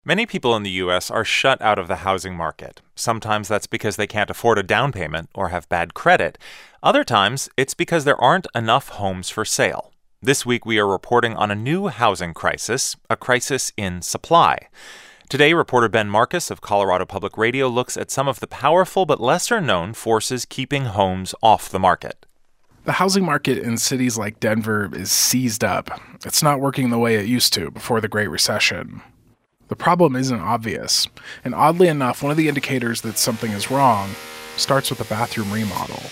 Many people in the U.S. are shut out of the housing market. Sometimes that's because they can't afford a down payment or have bad credit. Other times, it's because there aren't enough homes for sale. This week, we are reporting on a new housing crisis, a crisis in supply. Today, reporter Ben Marcus of Colorado Public Radio looks at some of the powerful but lesser-known forces keeping homes off the market. The housing market in cities like Denver is seized up. It's not working the way it used to before the Great Recession. The problem isn't obvious, and oddly enough, one of the indicators that something is wrong starts with a bathroom remodel.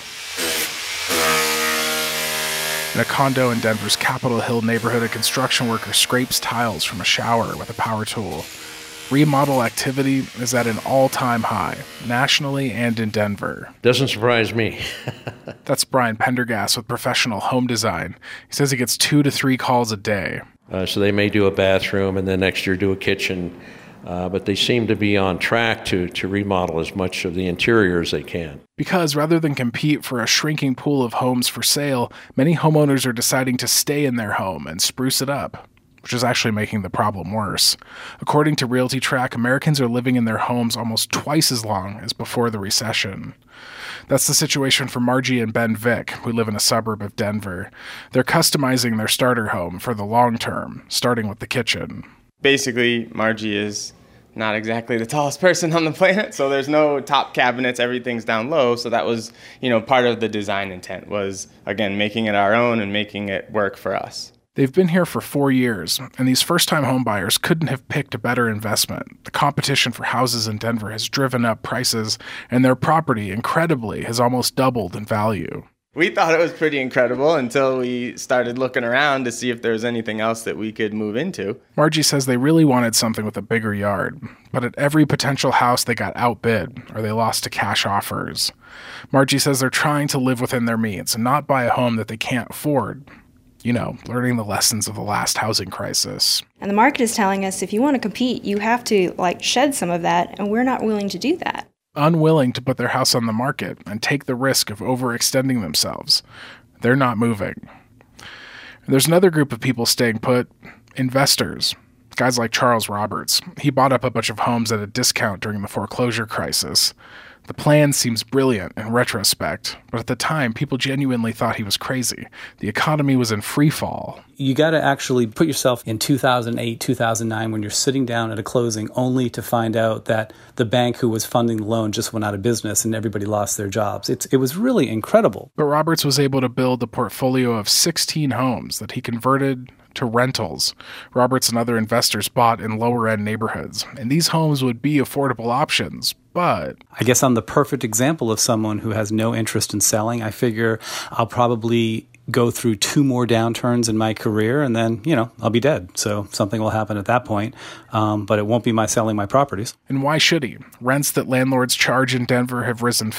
In a condo in Denver's Capitol Hill neighborhood, a construction worker scrapes tiles from a shower with a power tool. Remodel activity is at an all-time high, nationally and in Denver. Doesn't surprise me. That's Brian Pendergast with Professional Home Design. He says he gets 2 to 3 calls a day. So they may do a bathroom and then next year do a kitchen, but they seem to be on track to remodel as much of the interior as they can. Because rather than compete for a shrinking pool of homes for sale, many homeowners are deciding to stay in their home and spruce it up, which is actually making the problem worse. According to RealtyTrac, Americans are living in their homes almost twice as long as before the recession. That's the situation for Margie and Ben Vick, who live in a suburb of Denver. They're customizing their starter home for the long term, starting with the kitchen. Basically, Margie is not exactly the tallest person on the planet, so there's no top cabinets, everything's down low. So that was, part of the design intent was, again, making it our own and making it work for us. They've been here for 4 years, and these first-time homebuyers couldn't have picked a better investment. The competition for houses in Denver has driven up prices, and their property, incredibly, has almost doubled in value. We thought it was pretty incredible until we started looking around to see if there was anything else that we could move into. Margie says they really wanted something with a bigger yard, but at every potential house they got outbid, or they lost to cash offers. Margie says they're trying to live within their means and not buy a home that they can't afford. Learning the lessons of the last housing crisis. And the market is telling us if you want to compete, you have to shed some of that, and we're not willing to do that. Unwilling to put their house on the market and take the risk of overextending themselves. They're not moving. There's another group of people staying put, investors. Guys like Charles Roberts. He bought up a bunch of homes at a discount during the foreclosure crisis. The plan seems brilliant in retrospect, but at the time, people genuinely thought he was crazy. The economy was in free fall. You got to actually put yourself in 2008, 2009, when you're sitting down at a closing only to find out that the bank who was funding the loan just went out of business and everybody lost their jobs. It was really incredible. But Roberts was able to build a portfolio of 16 homes that he converted to rentals. Roberts and other investors bought in lower-end neighborhoods, and these homes would be affordable options, but I guess I'm the perfect example of someone who has no interest in selling. I figure I'll probably go through 2 more downturns in my career, and then, I'll be dead. So something will happen at that point, but it won't be my selling my properties. And why should he? Rents that landlords charge in Denver have risen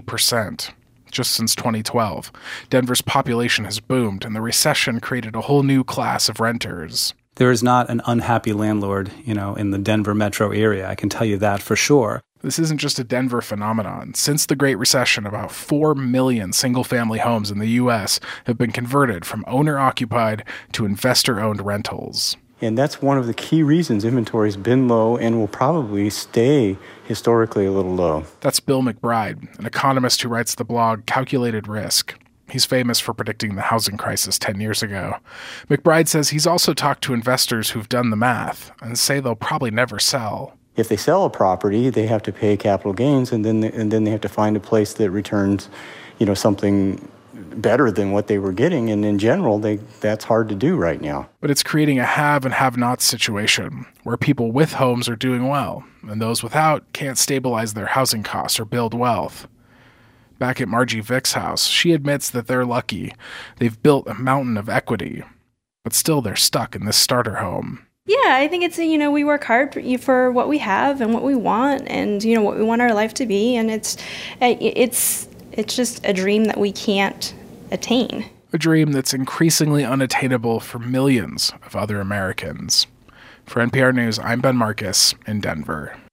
50%. Just since 2012. Denver's population has boomed, and the recession created a whole new class of renters. There is not an unhappy landlord, in the Denver metro area. I can tell you that for sure. This isn't just a Denver phenomenon. Since the Great Recession, about 4 million single-family homes in the U.S. have been converted from owner-occupied to investor-owned rentals. And that's one of the key reasons inventory's been low and will probably stay historically a little low. That's Bill McBride, an economist who writes the blog Calculated Risk. He's famous for predicting the housing crisis 10 years ago. McBride says he's also talked to investors who've done the math and say they'll probably never sell. If they sell a property, they have to pay capital gains, and then they have to find a place that returns, something better than what they were getting, and in general, that's hard to do right now. But it's creating a have and have-not situation, where people with homes are doing well, and those without can't stabilize their housing costs or build wealth. Back at Margie Vick's house, she admits that they're lucky. They've built a mountain of equity, but still they're stuck in this starter home. Yeah, I think it's, we work hard for what we have and what we want and, what we want our life to be, and it's just a dream that we can't attain. A dream that's increasingly unattainable for millions of other Americans. For NPR News, I'm Ben Marcus in Denver.